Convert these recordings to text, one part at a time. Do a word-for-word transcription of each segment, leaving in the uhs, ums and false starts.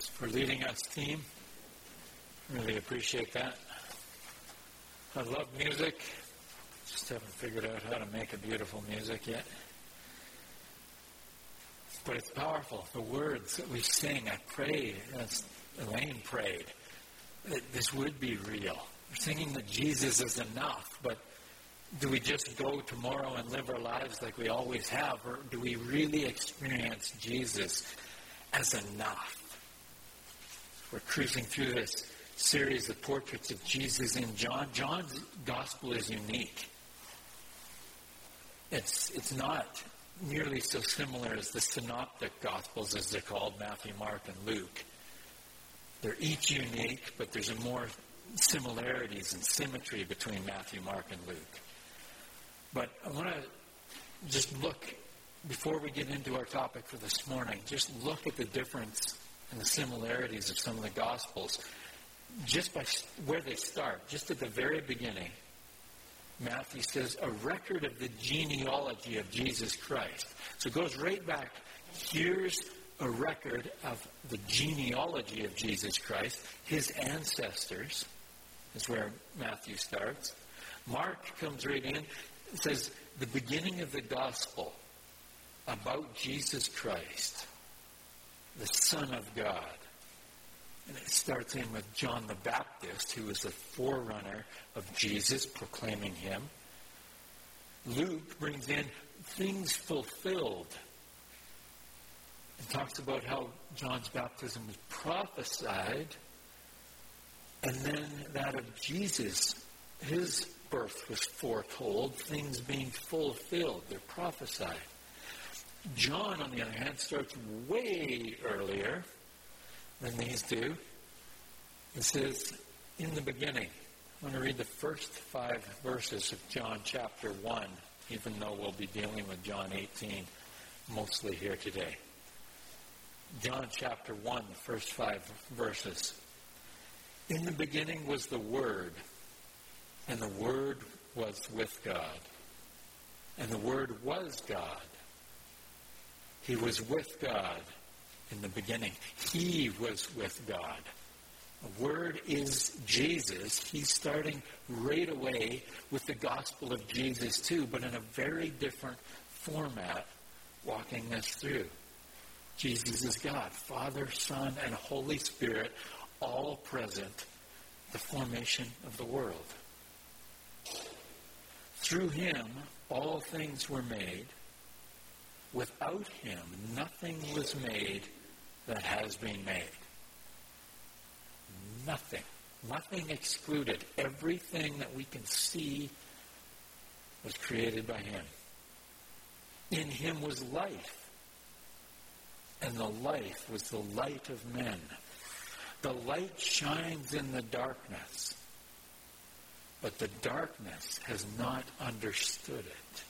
for leading us, team. Really appreciate that. I love music. Just haven't figured out how to make a beautiful music yet. But it's powerful. The words that we sing, I prayed, as Elaine prayed, that this would be real. We're singing that Jesus is enough, but do we just go tomorrow and live our lives like we always have, or do we really experience Jesus as enough? We're cruising through this series of portraits of Jesus in John. John's gospel is unique. It's, it's not nearly so similar as the synoptic gospels, as they're called, Matthew, Mark, and Luke. They're each unique, but there's more similarities and symmetry between Matthew, Mark, and Luke. But I want to just look, before we get into our topic for this morning, just look at the difference and the similarities of some of the Gospels. Just by where they start, just at the very beginning, Matthew says, a record of the genealogy of Jesus Christ. So it goes right back. Here's a record of the genealogy of Jesus Christ. His ancestors is where Matthew starts. Mark comes right in. It says, the beginning of the gospel about Jesus Christ, the Son of God. And it starts in with John the Baptist, who was the forerunner of Jesus, proclaiming him. Luke brings in things fulfilled and talks about how John's baptism was prophesied, and then that of Jesus, his birth was foretold, things being fulfilled. They're prophesied. John, on the other hand, starts way earlier than these do. It says, in the beginning. I'm going to read the first five verses of John chapter one, even though we'll be dealing with John eighteen mostly here today. John chapter one, the first five verses. In the beginning was the Word, and the Word was with God, and the Word was God. He was with God in the beginning. He was with God. The Word is Jesus. He's starting right away with the gospel of Jesus too, but in a very different format, walking us through. Jesus is God, Father, Son, and Holy Spirit, all present, the formation of the world. Through him, all things were made. Without him, nothing was made that has been made. Nothing. Nothing excluded. Everything that we can see was created by him. In him was life, and the life was the light of men. The light shines in the darkness, but the darkness has not understood it.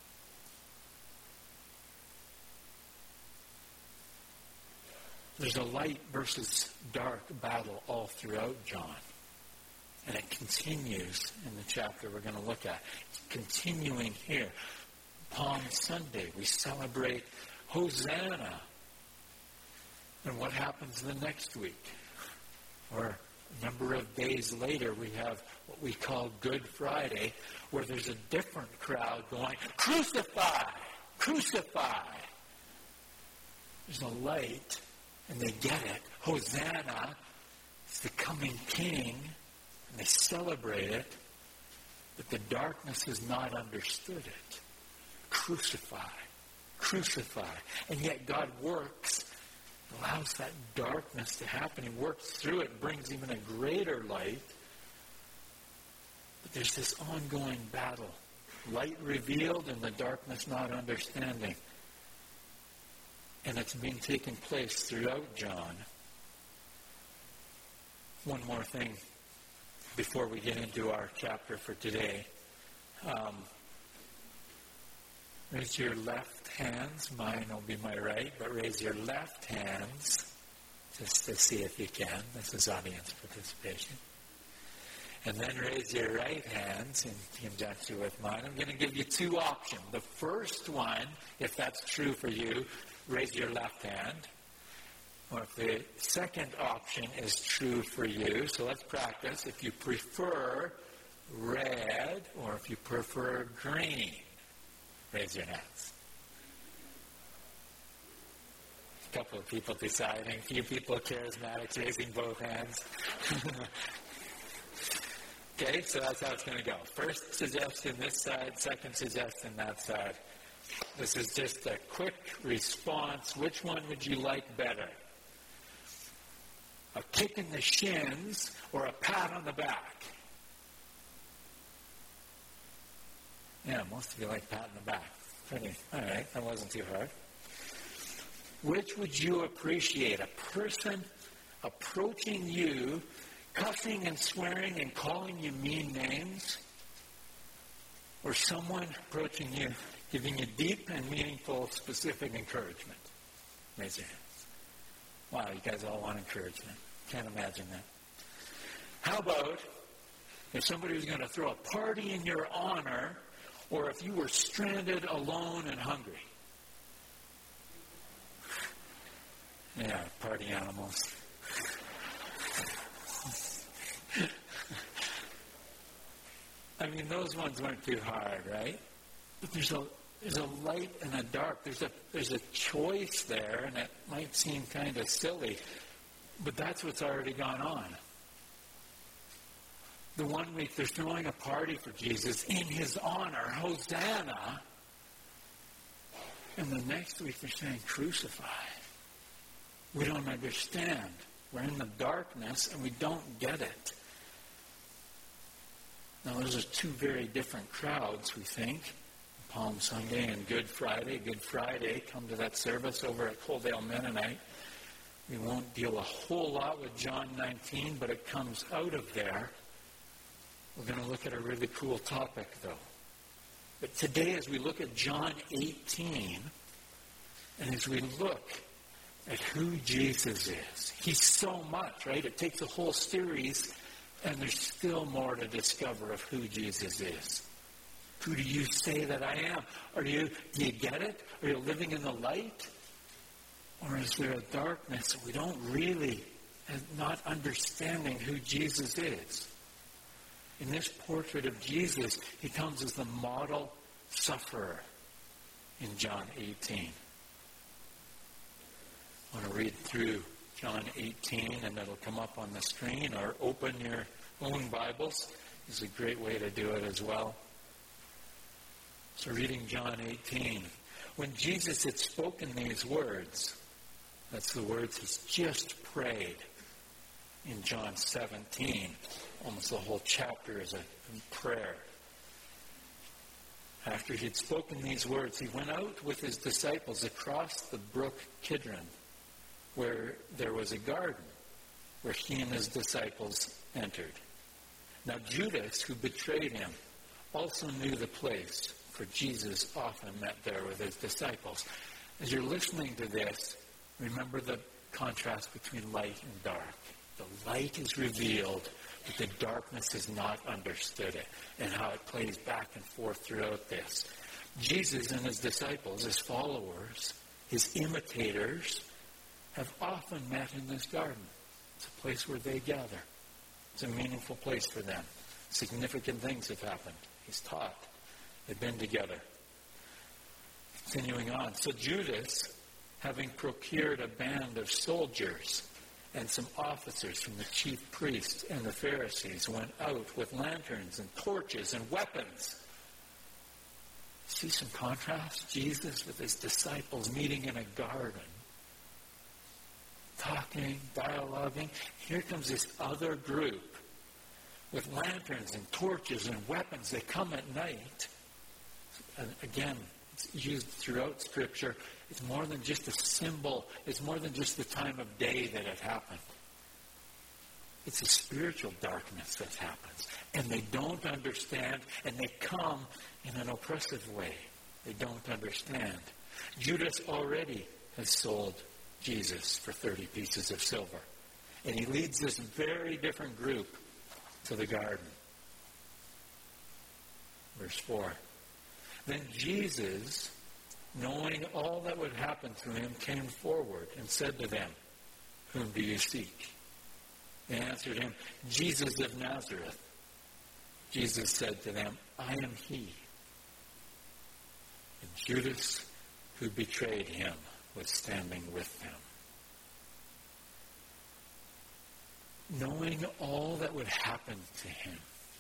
There's a light versus dark battle all throughout John. And it continues in the chapter we're going to look at. It's continuing here. Palm Sunday, we celebrate Hosanna. And what happens the next week? Or a number of days later, we have what we call Good Friday, where there's a different crowd going, crucify! Crucify! There's a light. And they get it. Hosanna is the coming king. And they celebrate it. But the darkness has not understood it. Crucify. Crucify. And yet God works, allows that darkness to happen. He works through it, brings even a greater light. But there's this ongoing battle. Light revealed and the darkness not understanding. And it's been taking place throughout John. One more thing before we get into our chapter for today. Um, raise your left hands. Mine will be my right, but raise your left hands just to see if you can. This is audience participation. And then raise your right hands in conjunction with mine. I'm going to give you two options. The first one, if that's true for you, raise your left hand. Or if the second option is true for you, so let's practice. If you prefer red or if you prefer green, raise your hands. A couple of people deciding, a few people charismatics raising both hands. Okay, so that's how it's going to go. First suggestion this side, second suggestion that side. This is just a quick response. Which one would you like better? A kick in the shins or a pat on the back? Yeah, most of you like pat on the back. Pretty, all right, that wasn't too hard. Which would you appreciate? A person approaching you, cussing and swearing and calling you mean names? Or someone approaching you, giving you deep and meaningful, specific encouragement? Raise your hands. Wow, you guys all want encouragement. Can't imagine that. How about if somebody was going to throw a party in your honor, or if you were stranded, alone, and hungry? Yeah, party animals. I mean, those ones weren't too hard, right? But there's a there's a light and a dark. There's a there's a choice there, and it might seem kind of silly, but that's what's already gone on. The one week they're throwing a party for Jesus in his honor, Hosanna, and the next week they're saying, crucify. We don't understand. We're in the darkness and we don't get it. Now, those are two very different crowds, we think. Palm Sunday and Good Friday. Good Friday, come to that service over at Coaldale Mennonite. We won't deal a whole lot with John nineteen, but it comes out of there. We're going to look at a really cool topic, though. But today, as we look at John eighteen, and as we look at who Jesus is, he's so much, right? It takes a whole series, and there's still more to discover of who Jesus is. Who do you say that I am? Are you, do you get it? Are you living in the light? Or is there a darkness that we don't really, not understanding who Jesus is? In this portrait of Jesus, he comes as the model sufferer in John eighteen. I want to read through John eighteen, and it'll come up on the screen, or open your own Bibles. It's a great way to do it as well. So reading John eighteen. When Jesus had spoken these words, that's the words he's just prayed in John seventeen. Almost the whole chapter is a prayer. After he had spoken these words, he went out with his disciples across the brook Kidron, where there was a garden, where he and his disciples entered. Now Judas, who betrayed him, also knew the place, for Jesus often met there with his disciples. As you're listening to this, remember the contrast between light and dark. The light is revealed, but the darkness has not understood it, and how it plays back and forth throughout this. Jesus and his disciples, his followers, his imitators, have often met in this garden. It's a place where they gather. It's a meaningful place for them. Significant things have happened. He's taught. They've been together. Continuing on. So Judas, having procured a band of soldiers and some officers from the chief priests and the Pharisees, went out with lanterns and torches and weapons. See some contrast? Jesus with his disciples meeting in a garden, talking, dialoguing. Here comes this other group with lanterns and torches and weapons. They come at night. And again, it's used throughout Scripture. It's more than just a symbol. It's more than just the time of day that it happened. It's a spiritual darkness that happens. And they don't understand, and they come in an oppressive way. They don't understand. Judas already has sold Jesus for thirty pieces of silver. And he leads this very different group to the garden. Verse four. Then Jesus, knowing all that would happen to him, came forward and said to them, whom do you seek? They answered him, Jesus of Nazareth. Jesus said to them, I am he. And Judas, who betrayed him, was standing with them. Knowing all that would happen to him,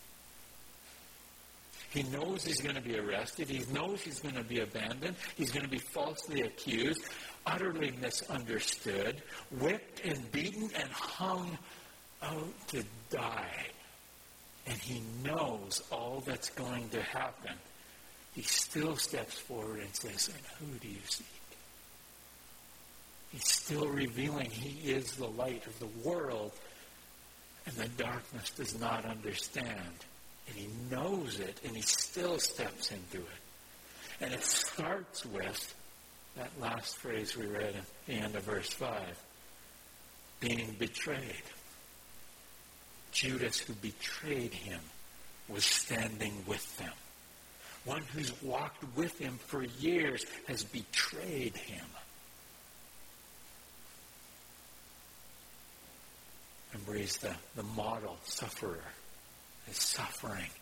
he knows he's going to be arrested. He knows he's going to be abandoned. He's going to be falsely accused, utterly misunderstood, whipped and beaten and hung out to die. And he knows all that's going to happen. He still steps forward and says, and who do you seek? He's still revealing he is the light of the world, and the darkness does not understand. And he knows it, and he still steps into it. And it starts with that last phrase we read at the end of verse five, being betrayed. Judas, who betrayed him, was standing with them. One who's walked with him for years has betrayed him. Remember, he's the, the model sufferer. His suffering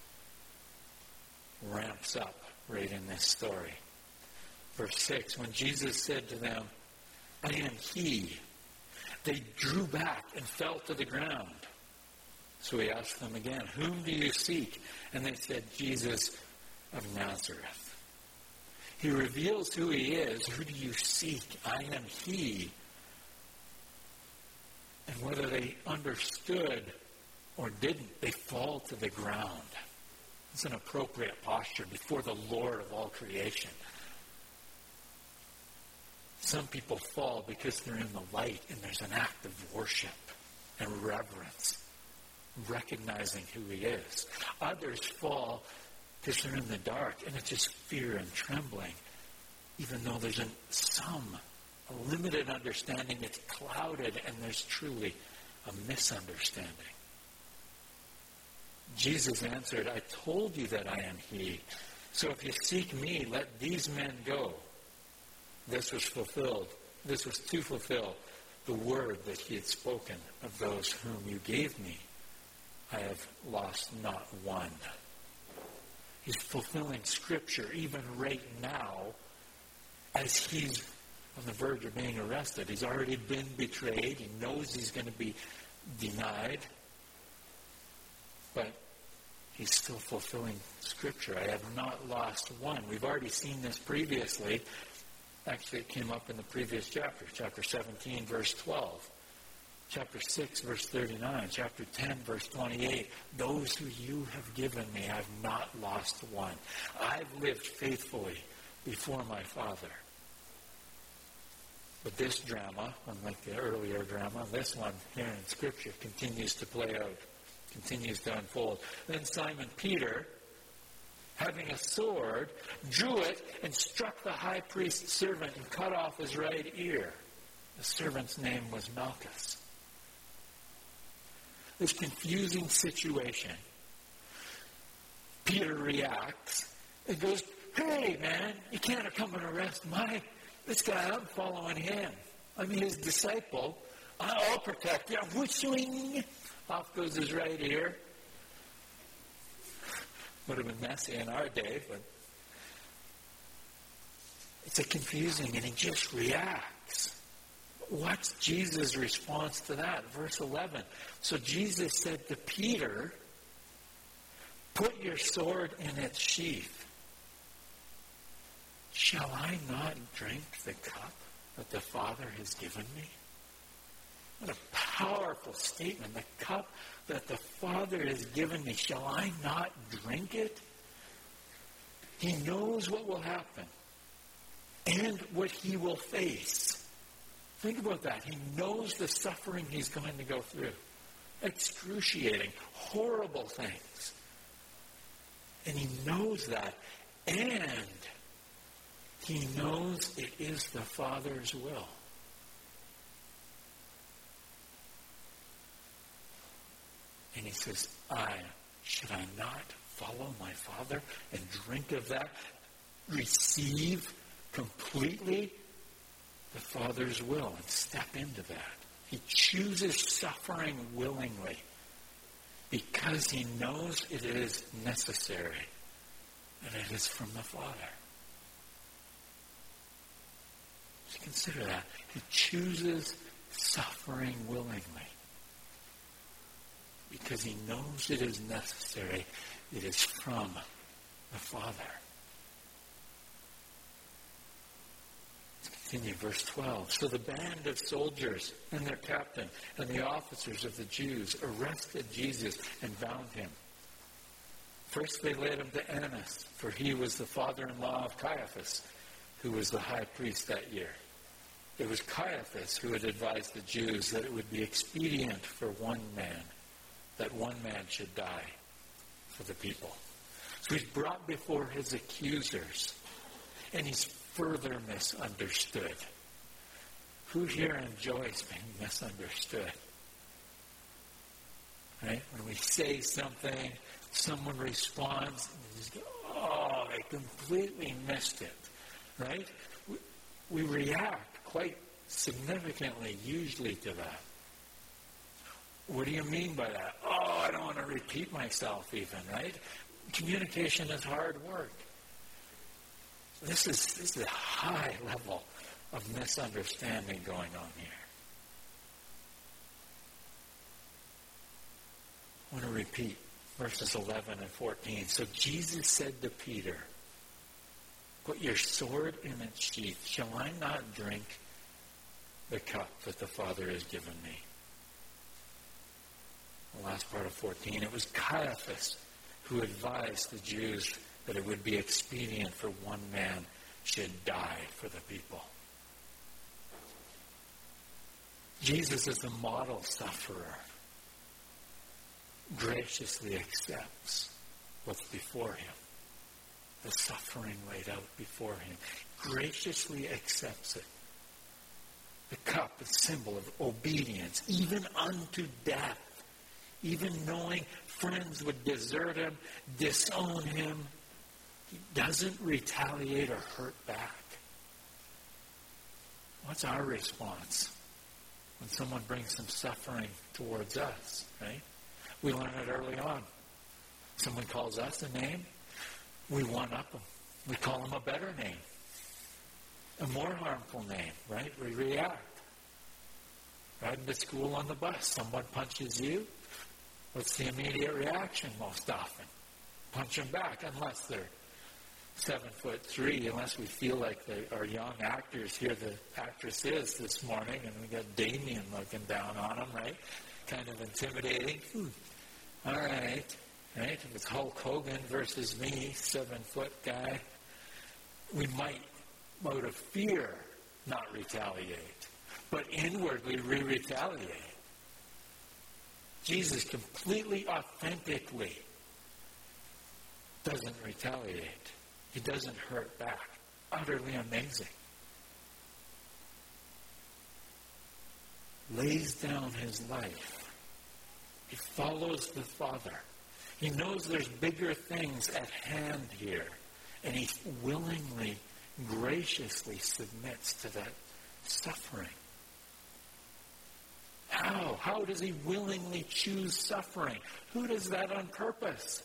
ramps up right in this story. Verse six, when Jesus said to them, I am he, they drew back and fell to the ground. So he asked them again, whom do you seek? And they said, Jesus of Nazareth. He reveals who he is. Who do you seek? I am he. And whether they understood or didn't, they fall to the ground. It's an appropriate posture before the Lord of all creation. Some people fall because they're in the light and there's an act of worship and reverence, recognizing who he is. Others fall because they're in the dark and it's just fear and trembling, even though there's an, some, a limited understanding. It's clouded and there's truly a misunderstanding. Jesus answered, I told you that I am he. So if you seek me, let these men go. This was fulfilled. This was to fulfill the word that he had spoken of those whom you gave me. I have lost not one. He's fulfilling Scripture even right now as he's on the verge of being arrested. He's already been betrayed. He knows he's going to be denied. But he's still fulfilling Scripture. I have not lost one. We've already seen this previously. Actually, it came up in the previous chapter, chapter seventeen, verse twelve. Chapter six, verse thirty-nine. Chapter ten, verse twenty-eight. Those who you have given me, I have not lost one. I've lived faithfully before my Father. But this drama, unlike the earlier drama, this one here in Scripture continues to play out, continues to unfold. Then Simon Peter, having a sword, drew it and struck the high priest's servant and cut off his right ear. The servant's name was Malchus. This confusing situation. Peter reacts and goes, hey, man, you can't come and arrest my, this guy, I'm following him. I'm his disciple. I'll protect you. Whooshing. Off goes his right ear. Would have been messy in our day, but it's a confusing, and he just reacts. What's Jesus' response to that? Verse eleven. So Jesus said to Peter, put your sword in its sheath. Shall I not drink the cup that the Father has given me? What a powerful statement. The cup that the Father has given me, shall I not drink it? He knows what will happen and what he will face. Think about that. He knows the suffering he's going to go through. Excruciating, horrible things. And he knows that. And he knows it is the Father's will. And he says, I, should I not follow my Father and drink of that? Receive completely the Father's will and step into that. He chooses suffering willingly because he knows it is necessary and it is from the Father. Just consider that. He chooses suffering willingly because he knows it is necessary. It is from the Father. Let's continue, verse twelve. So the band of soldiers and their captain and the officers of the Jews arrested Jesus and bound him. First they led him to Annas, for he was the father-in-law of Caiaphas, who was the high priest that year. It was Caiaphas who had advised the Jews that it would be expedient for one man, that one man should die for the people. So he's brought before his accusers, and he's further misunderstood. Who here enjoys being misunderstood? Right? When we say something, someone responds, and you just go, oh, I completely missed it. Right? We, we react quite significantly, usually, to that. What do you mean by that? Oh, I don't want to repeat myself even, right? Communication is hard work. This is, this is a high level of misunderstanding going on here. I want to repeat verses eleven and fourteen. So Jesus said to Peter, put your sword in its sheath. Shall I not drink the cup that the Father has given me? The last part of fourteen, it was Caiaphas who advised the Jews that it would be expedient for one man should die for the people. Jesus is the model sufferer. Graciously accepts what's before him. The suffering laid out before him. Graciously accepts it. The cup is a symbol of obedience, even unto death. Even knowing friends would desert him, disown him, he doesn't retaliate or hurt back. What's our response when someone brings some suffering towards us, right? We learn it early on. Someone calls us a name, we one-up them. We call them a better name, a more harmful name, right? We react. Riding to school on the bus, someone punches you. What's the immediate reaction most often? Punch them back, unless they're seven foot three, unless we feel like they, our young actors here, the actress is this morning, and we got Damien looking down on them, right? Kind of intimidating. Hmm. All right, right? If it's Hulk Hogan versus me, seven foot guy, we might, out of fear, not retaliate, but inwardly we retaliate. Jesus completely, authentically doesn't retaliate. He doesn't hurt back. Utterly amazing. Lays down his life. He follows the Father. He knows there's bigger things at hand here. And he willingly, graciously submits to that suffering. How? How does he willingly choose suffering? Who does that on purpose?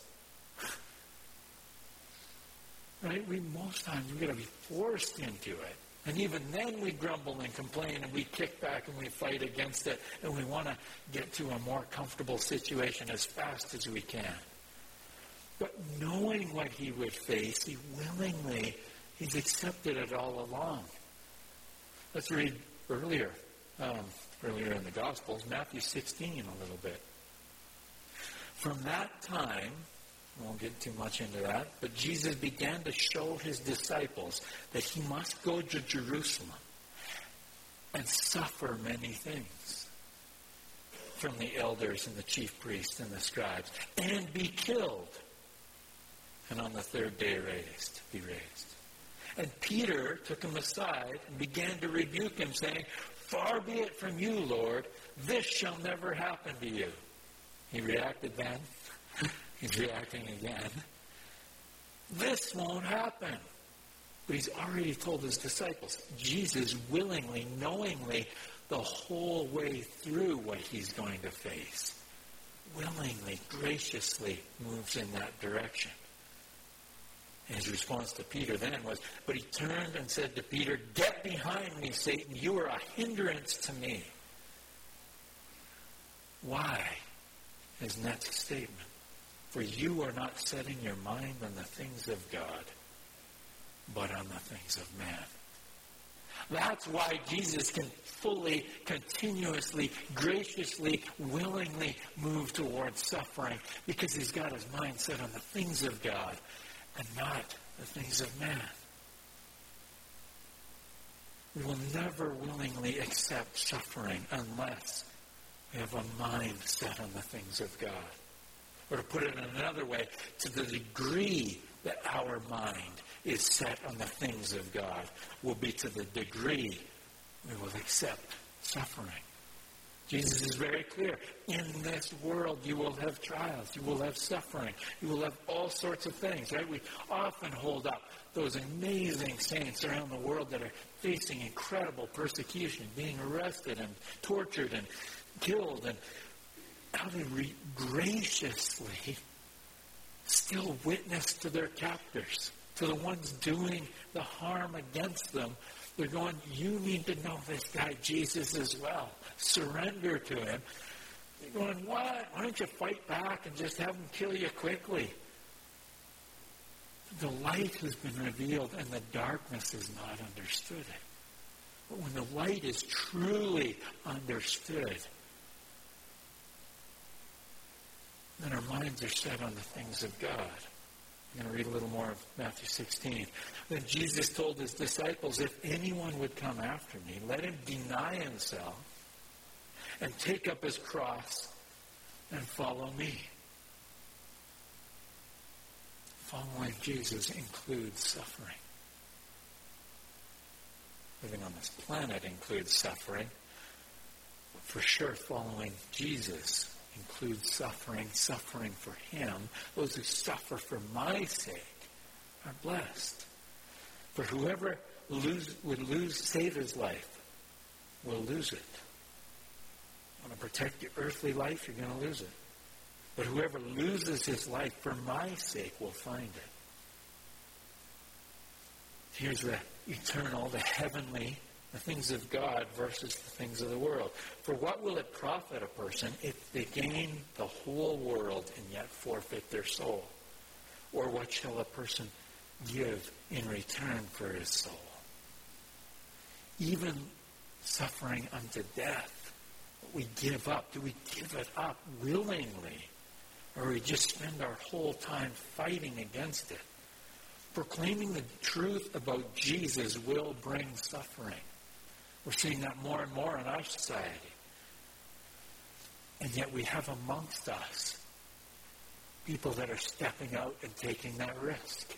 Right? We most times we're going to be forced into it. And even then we grumble and complain and we kick back and we fight against it. And we want to get to a more comfortable situation as fast as we can. But knowing what he would face, he willingly, he's accepted it all along. Let's read earlier. Um, Earlier in the Gospels, Matthew sixteen a little bit. From that time, we won't get too much into that, but Jesus began to show his disciples that he must go to Jerusalem and suffer many things from the elders and the chief priests and the scribes, and be killed, and on the third day raised, be raised. And Peter took him aside and began to rebuke him, saying, far be it from you, Lord, this shall never happen to you. He reacted then. He's reacting again. This won't happen. But he's already told his disciples. Jesus willingly, knowingly the whole way through what he's going to face, willingly, graciously moves in that direction. And his response to Peter then was, but he turned and said to Peter, "Get behind me, Satan. You are a hindrance to me." Why? His next statement. For you are not setting your mind on the things of God, but on the things of man. That's why Jesus can fully, continuously, graciously, willingly move towards suffering, because he's got his mind set on the things of God and not the things of man. We will never willingly accept suffering unless we have a mind set on the things of God. Or to put it in another way, to the degree that our mind is set on the things of God will be to the degree we will accept suffering. Jesus is very clear. In this world you will have trials. You will have suffering. You will have all sorts of things, right? We often hold up those amazing saints around the world that are facing incredible persecution, being arrested and tortured and killed, and how they re- graciously still witness to their captors, to the ones doing the harm against them. They're going, you need to know this guy Jesus as well. Surrender to him. They're going, what? Why don't you fight back and just have him kill you quickly? The light has been revealed and the darkness has not understood it. But when the light is truly understood, then our minds are set on the things of God. I'm going to read a little more of Matthew sixteen. Then Jesus told his disciples, if anyone would come after me, let him deny himself and take up his cross and follow me. Following Jesus includes suffering. Living on this planet includes suffering. But for sure, following Jesus includes suffering, suffering for him. Those who suffer for my sake are blessed. For whoever lose, would lose, save his life will lose it. Want to protect your earthly life, you're going to lose it. But whoever loses his life for my sake will find it. Here's the eternal, the heavenly, the things of God versus the things of the world. For what will it profit a person if they gain the whole world and yet forfeit their soul? Or what shall a person give in return for his soul? Even suffering unto death, what we give up, do we give it up willingly? Or we just spend our whole time fighting against it? Proclaiming the truth about Jesus will bring suffering. We're seeing that more and more in our society. And yet we have amongst us people that are stepping out and taking that risk.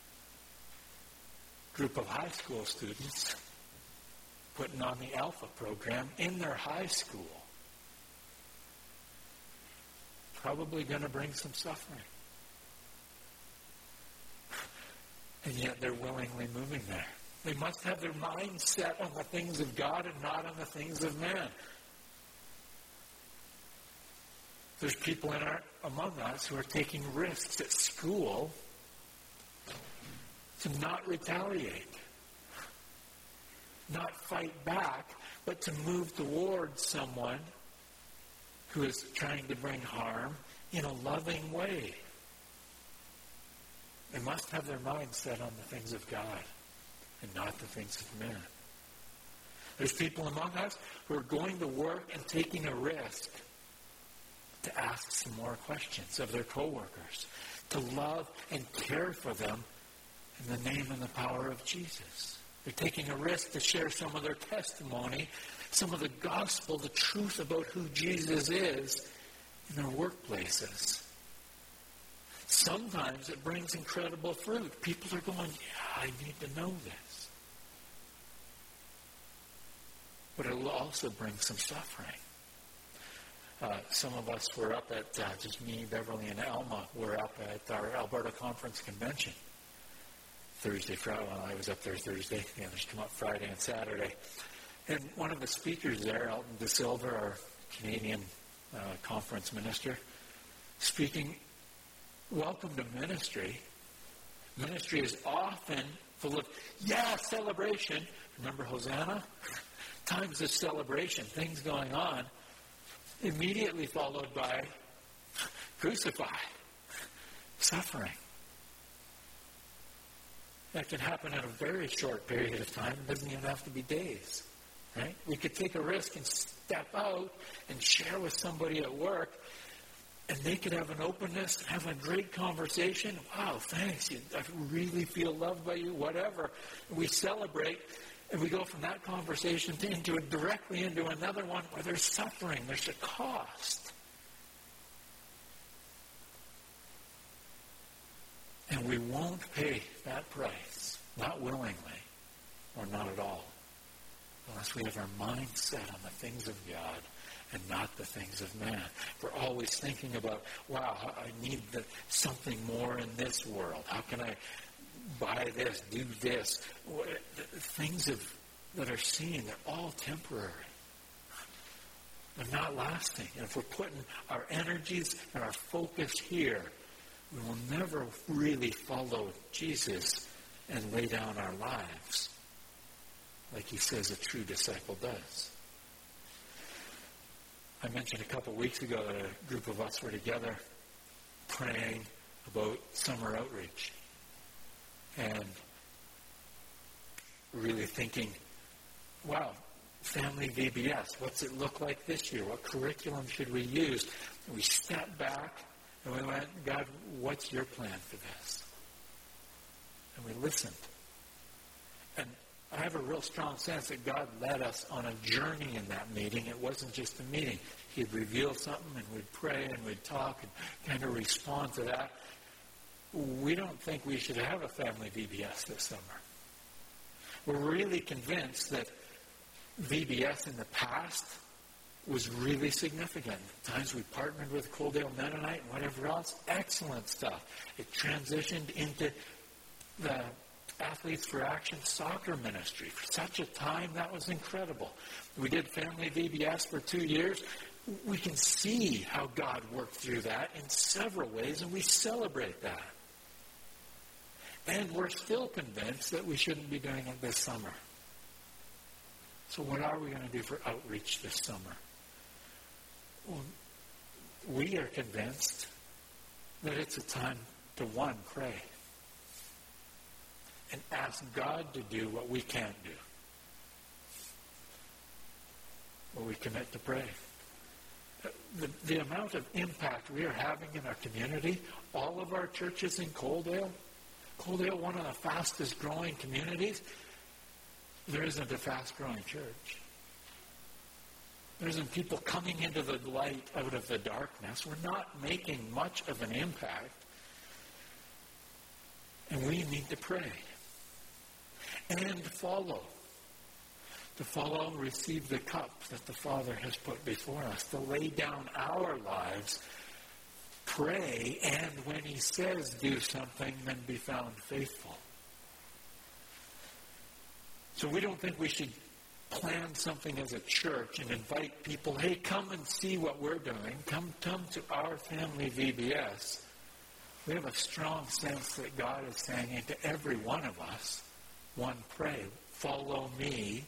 Group of high school students putting on the Alpha program in their high school. Probably going to bring some suffering. And yet they're willingly moving there. They must have their mind set on the things of God and not on the things of man. There's people in our, among us who are taking risks at school to not retaliate, not fight back, but to move towards someone who is trying to bring harm in a loving way. They must have their mind set on the things of God and not the things of men. There's people among us who are going to work and taking a risk to ask some more questions of their coworkers, to love and care for them in the name and the power of Jesus. They're taking a risk to share some of their testimony, some of the gospel, the truth about who Jesus is in their workplaces. Sometimes it brings incredible fruit. People are going, yeah, I need to know this. But it will also bring some suffering. Uh, some of us were up at, uh, just me, Beverly, and Alma, were up at our Alberta Conference Convention. Thursday, Friday, well, I was up there Thursday. The others come up Friday and Saturday. And one of the speakers there, Elton De Silva, our Canadian uh, conference minister, speaking, welcome to ministry. Ministry is often full of, yeah, celebration. Remember Hosanna? Times of celebration, things going on, immediately followed by crucify, suffering. That can happen in a very short period of time. It doesn't even have to be days. Right? We could take a risk and step out and share with somebody at work, and they could have an openness, have a great conversation. Wow, thanks. I really feel loved by you, whatever. We celebrate, and we go from that conversation to into it directly into another one where there's suffering, there's a cost. And we won't pay that price, not willingly or not at all, unless we have our mind set on the things of God and not the things of man. We're always thinking about, wow, I need the, something more in this world. How can I buy this, do this? Things of, that are seen, they're all temporary. They're not lasting. And if we're putting our energies and our focus here, we will never really follow Jesus and lay down our lives like he says a true disciple does. I mentioned a couple weeks ago that a group of us were together praying about summer outreach and really thinking, wow, family V B S, what's it look like this year? What curriculum should we use? And we stepped back and we went, God, what's your plan for this? And we listened. And I have a real strong sense that God led us on a journey in that meeting. It wasn't just a meeting. He'd reveal something and we'd pray and we'd talk and kind of respond to that. We don't think we should have a family V B S this summer. We're really convinced that V B S in the past was really significant. At times we partnered with Coaldale Mennonite and whatever else. Excellent stuff. It transitioned into the Athletes for Action soccer ministry. For such a time, that was incredible. We did Family V B S for two years. We can see how God worked through that in several ways, and we celebrate that. And we're still convinced that we shouldn't be doing it this summer. So what are we going to do for outreach this summer? Well, we are convinced that it's a time to, one, pray and ask God to do what we can't do. Well, we commit to pray. The, the amount of impact we are having in our community, all of our churches in Coaldale, Coaldale, one of the fastest growing communities, there isn't a fast growing church. There isn't people coming into the light out of the darkness. We're not making much of an impact. And we need to pray. And follow. To follow and receive the cup that the Father has put before us. To lay down our lives. Pray. And when he says do something, then be found faithful. So we don't think we should plan something as a church and invite people, hey, come and see what we're doing. Come, come to our family V B S. We have a strong sense that God is saying to every one of us, one, pray, follow me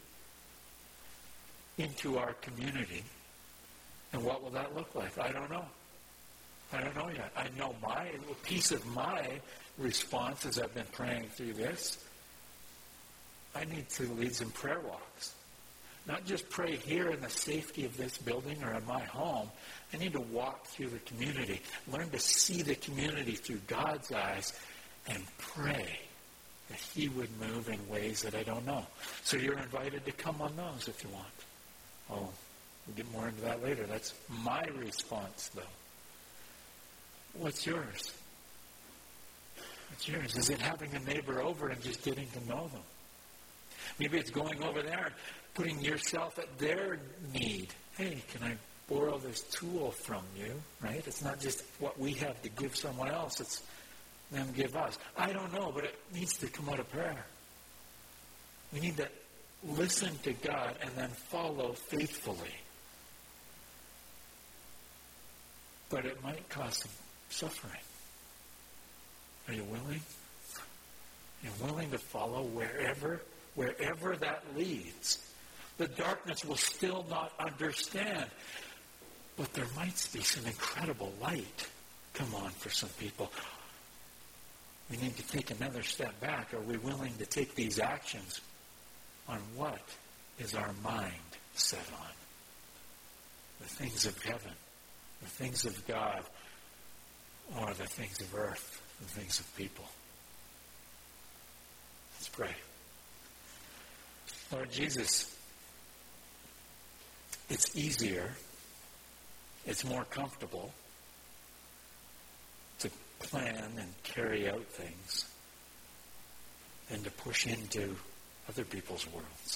into our community. And what will that look like? I don't know. I don't know yet. I know my, a piece of my response as I've been praying through this, I need to lead some prayer walks. Not just pray here in the safety of this building or in my home. I need to walk through the community, learn to see the community through God's eyes, and pray that he would move in ways that I don't know. So you're invited to come on those if you want. Oh, we'll get more into that later. That's my response, though. What's yours? What's yours? Is it having a neighbor over and just getting to know them? Maybe it's going over there and putting yourself at their need. Hey, can I borrow this tool from you? Right? It's not just what we have to give someone else. It's them give us. I don't know, but it needs to come out of prayer. We need to listen to God, and then follow faithfully. But it might cause some suffering. Are you willing? You're willing to follow wherever, wherever that leads. The darkness will still not understand. But there might be some incredible light come on for some people. We need to take another step back. Are we willing to take these actions on what is our mind set on? The things of heaven, the things of God, or the things of earth, the things of people? Let's pray. Lord Jesus, it's easier, it's more comfortable to plan and carry out things than to push into other people's worlds.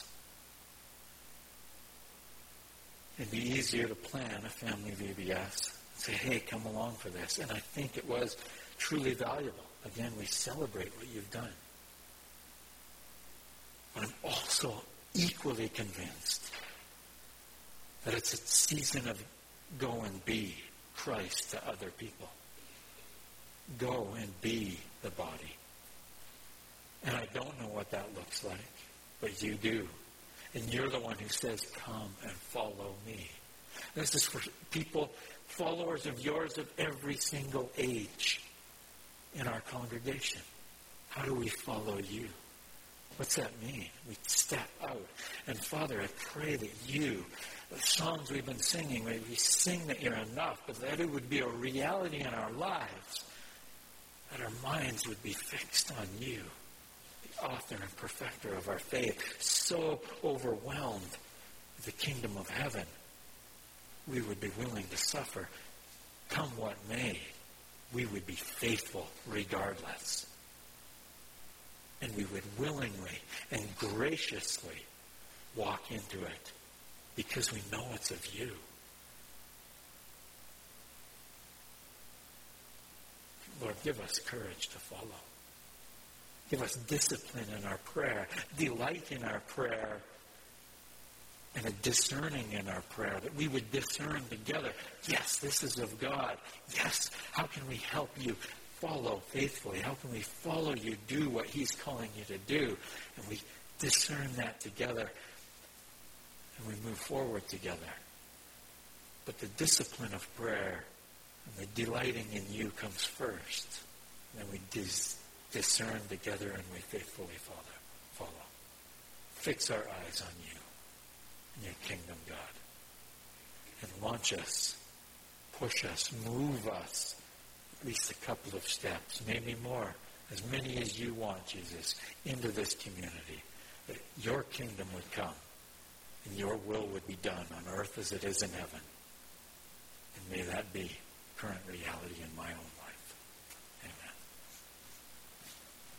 It'd be easier to plan a family V B S and say, hey, come along for this. And I think it was truly valuable. Again, we celebrate what you've done. But I'm also equally convinced that it's a season of go and be Christ to other people. Go and be the body. And I don't know what that looks like, but you do. And you're the one who says, come and follow me. This is for people, followers of yours of every single age in our congregation. How do we follow you? What's that mean? We step out. And Father, I pray that you, the songs we've been singing, maybe we sing that you're enough, but that it would be a reality in our lives, that our minds would be fixed on you, the author and perfecter of our faith, so overwhelmed with the kingdom of heaven, we would be willing to suffer. Come what may, we would be faithful regardless. And we would willingly and graciously walk into it because we know it's of you. Lord, give us courage to follow. Give us discipline in our prayer, delight in our prayer, and a discerning in our prayer, that we would discern together, yes, this is of God. Yes, how can we help you follow faithfully? How can we follow you, do what he's calling you to do? And we discern that together, and we move forward together. But the discipline of prayer and the delighting in you comes first. And then we dis- discern together and we faithfully follow. follow. Fix our eyes on you and your kingdom, God. And launch us, push us, move us at least a couple of steps, maybe more, as many as you want, Jesus, into this community, that your kingdom would come and your will would be done on earth as it is in heaven. And may that be current reality in my own